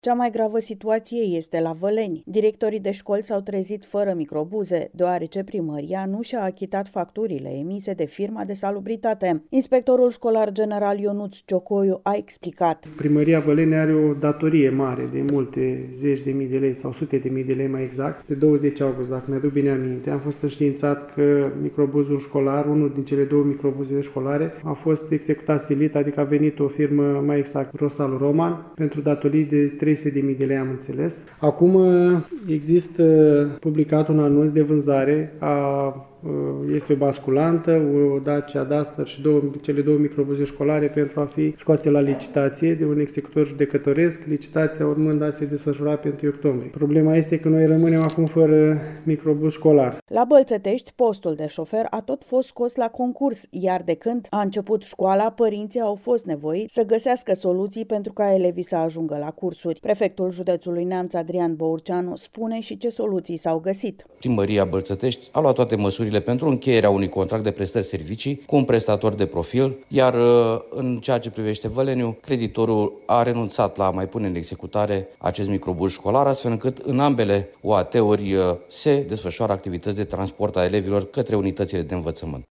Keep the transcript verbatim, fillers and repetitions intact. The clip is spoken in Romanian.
Cea mai gravă situație este la Văleni. Directorii de școli s-au trezit fără microbuze, deoarece primăria nu și-a achitat facturile emise de firma de salubritate. Inspectorul școlar general Ionuț Ciocoiu a explicat. Primăria Văleni are o datorie mare de multe zeci de mii de lei sau sute de mii de lei mai exact. De douăzeci august, dacă mi-aduc bine aminte, am fost înștiințat că microbuzul școlar, unul din cele două microbuze școlare, a fost executat silit, adică a venit o firmă, mai exact Rosalu Roman, pentru datorii de trei sute de mii de lei, am înțeles. Acum există publicat un anunț de vânzare a este o basculantă, o Dacia Duster și două, cele două microbuze școlare pentru a fi scoase la licitație de un executor judecătoresc, licitația urmând a se desfășura pentru octombrie. Problema este că noi rămânem acum fără microbuz școlar. La Bălțătești, postul de șofer a tot fost scos la concurs, iar de când a început școala, părinții au fost nevoiți să găsească soluții pentru ca elevii să ajungă la cursuri. Prefectul județului Neamț, Adrian Băurceanu, spune și ce soluții s-au găsit. Primăria Bălțătești a luat toate măsurile pentru încheierea unui contract de prestări servicii cu un prestator de profil, iar în ceea ce privește Văleniu, creditorul a renunțat la a mai pune în executare acest microbuz școlar, astfel încât în ambele O A T-uri se desfășoară activități de transport a elevilor către unitățile de învățământ.